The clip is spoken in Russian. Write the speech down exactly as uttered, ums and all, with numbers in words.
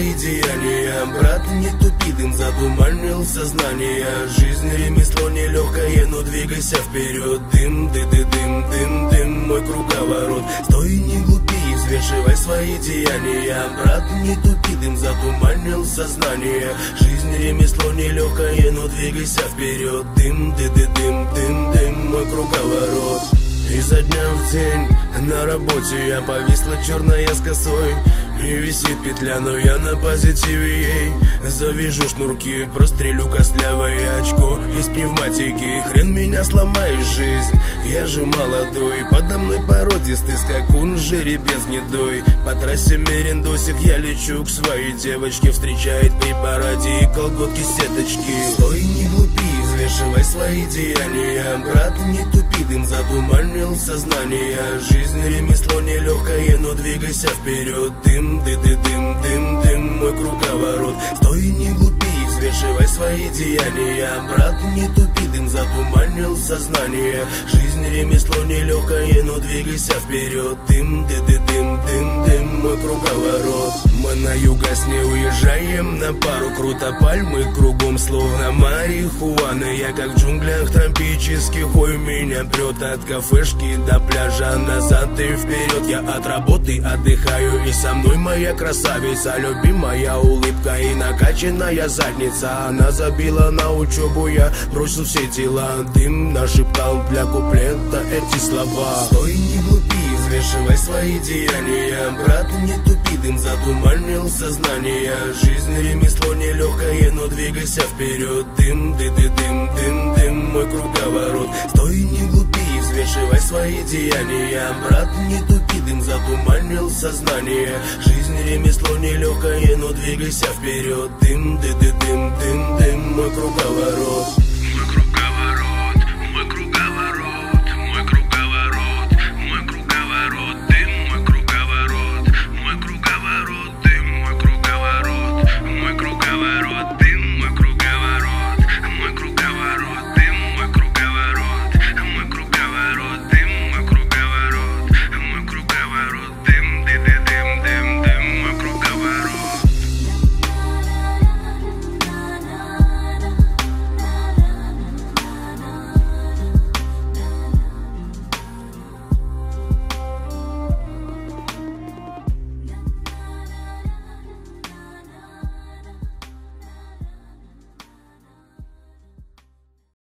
свои деяния. Брат, не тупи, дым затуманил сознание. Жизнь ремесло нелегкое, но двигайся вперед. Дым, ды ды дым, дым, дым, мой круговорот. Стой, не глупи, взвешивай свои деяния. Брат, не тупи, дым затуманил сознание. Жизнь ремесло нелегкое, но двигайся вперед. Дым, ды ды дым, дым, дым, мой круговорот. Изо дня в день на работе я повисла черная с косой. И висит петля, но я на позитиве ей. Завяжу шнурки, прострелю костлявое очко из пневматики. Хрен меня сломаешь, жизнь, я же молодой. Подо мной породистый скакун, жеребец гнедой. По трассе мерендосик я лечу к своей девочке. Встречает при параде и колготки сеточки. Стой, не глупи, взвешивай свои деяния. Брат, не тупи, дым затуманил сознание. Жизнь ремесло нелегкое, но двигайся вперед. Дым, ды ды дым, дым, дым, мой круговорот. Стой, не глупи, взвешивай свои деяния. Брат, не тупи, дым затуманил сознание. Жизнь ремесло нелегкое, но двигайся вперед. Дым, ды ды дым, дым, дым, мой круговорот. Мы на югас не уезжаем на пару, круто пальмы кругом, словно марихуана. Я как в джунглях тропических, ой, меня прет от кафешки до пляжа, назад и вперед. Я от работы отдыхаю, и со мной моя красавица, любимая улыбка и накачанная задница. Она забила на учебу, я бросил все дела. Дым нашептал для куплета эти слова. Стой, не глупи, взвешивай свои деяния. Брат, не тупи, дым затуманил сознание. Жизнь ремесло нелегкое, но двигайся вперед. Дым, ды ды дым, дым, дым, мой круговорот. Стой, не глупи, взвешивай свои деяния. Брат, не тупи, дым затуманил сознание. Жизнь ремесло нелегкое, но двигайся вперед. Дым, ды ды дым, дым, дым, мой круговорот.